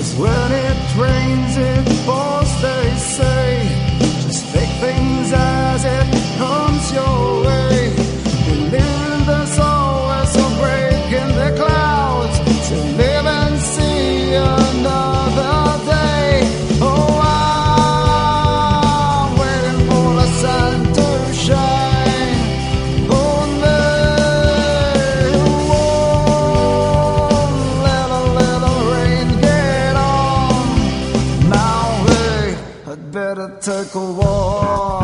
when it rains, it pours, they say. Just take things as it comes your way. Believe there's always a break in the clouds to live and see another day. Oh, I'm waiting for the sun to shine. Oh, they won't let a little rain get on. Now they had better take a walk.